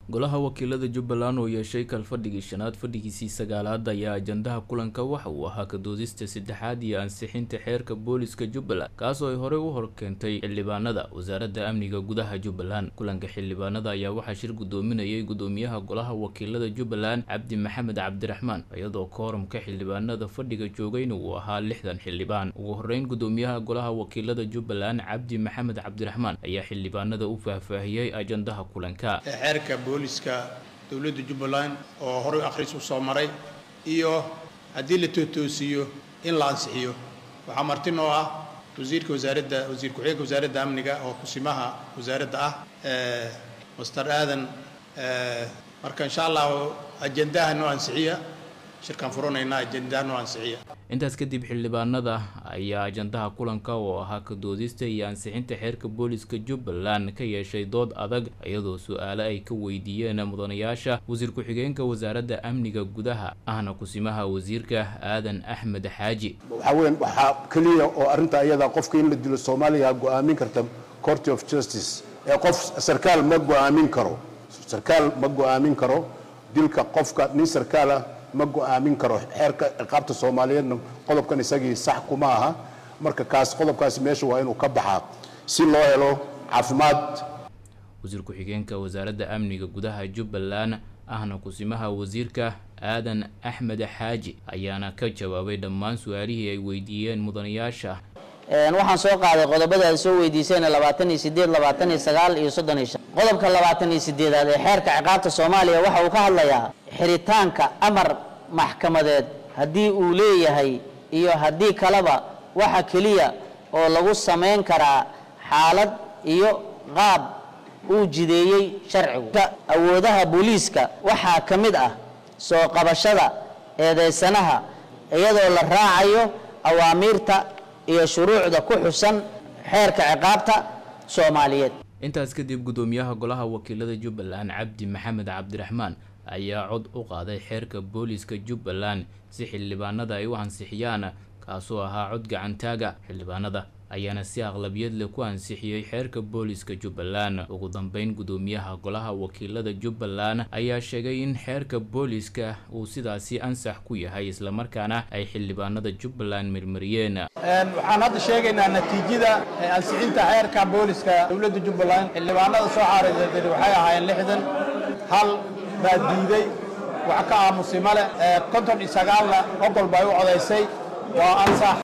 golaha wakiilada Jubbaland oo yeeshay kalfadhigii shanaad fadhigiisii sagaalaad ayaa ajandaha kulanka waxa uu ahaa ka doodista saddexaad iyo ansixinta xeerka booliska Jubbaland kaas oo ay hore u horkeentay xildhibaanada wasaaradda amniga gudaha Jubbaland. kulanka xildhibaanada ayaa waxaa shir gudoominayay gudoomiyaha golaha wakiilada Jubbaland Cabdi Maxamed Cabdiraxmaan iyadoo kooramka xildhibaanada fadhiga joogayna uu ahaa 60 xildhibaan. ugu horeyn gudoomiyaha golaha wakiilada Jubbaland Cabdi Maxamed Cabdiraxmaan ayaa xildhibaanada u faahfaahiyay ajandaha kulanka. xeerka booliska dawladda Jubbaland oo hore akhris u soo maray iyo hadii la toosiyo in la ansixiyo waxa martin oo ah wasiir ku xigeenka wasaaradda amniga oo kusimaha wasaaradda ah Mr. Aadan marka insha Allah ajandaha noo ansixiya shirkan furanayna ajandaha noo ansixiya. intaas kadib xildhibaanada ayaa ajandaha kulanka oo ahaa ka doodista iyo ansixinta xeerka booliska Jubbaland ka yeeshay dood adag iyadoo su'aalo ay ka weydiiyeen mudanayaasha wasiir ku xigeenka wasaaradda amniga gudaha ahna kusimaha wasiirka Aadan Axmed Xaaji. waxa kaliya oo arinta iyada qofka in la dilo Soomaaliya go'aamin karta Court of Justice ee qof sarkaal ma go'aamin karo dilka qofka nin sarkaal ma go'aamin karo xeerka ciqaabta Soomaaliyeedna qodobkan isagii sax kuma aha marka kaas qodobkaas meesha waa inuu ka baxaa si loo helo caafimaad. wasiir ku xigeenka wasaaradda amniga gudaha Jubbaland ahna kusimaha wasiirka Aadan Axmed Xaaji ayaana ka jawaabay dhammaan su'aalihii ay weydiiyeen mudanayaasha. waxaan soo qaaday qodobada ay soo weydiiseen 28 29 iyo 35 qodobka 28 ee xeerka ciqaabta Soomaaliya waxa uu ka hadlayaa xiritaanka amar maxkamadeed hadii uu leeyahay iyo hadii kaleba waxa kaliya oo lagu sameyn karaa xaalad iyo qaab uu jideeyay sharciga. awoodaha booliska waxa kamid ah soo qabashada eedeysanaha iyadoo la raacayo awaamirta iyo shuruucda ku xusan xeerka ciqaabta Soomaaliyeed. intaas kadib gudoomiyaha golaha wakiilada Jubbaland Cabdi Maxamed Cabdiraxmaan ayaa cod u qaaday xeerka booliska Jubbaland si xildhibaanada ay u ansixiyaan kaasoo ahaa cod gacantaaga. xildhibaanada ayaana si aqlabiyad leh ku ansixiyay xeerka booliska Jubbaland. ugu dambeyn gudoomiyaha golaha wakiilada Jubbaland ayaa sheegay in xeerka booliska uu sidaasi ansax ku yahay isla markaana ay xildhibaanada Jubbaland mirmariyeen. waxaan hadda sheegaynaa natiijada ansixinta xeerka booliska dawladda Jubbaland xildhibaanada soo xaareeyay waxay ahaayeen 60 hal baa diiday waxa ka aamusay male 59 ogol bay u codeysay waa ansax.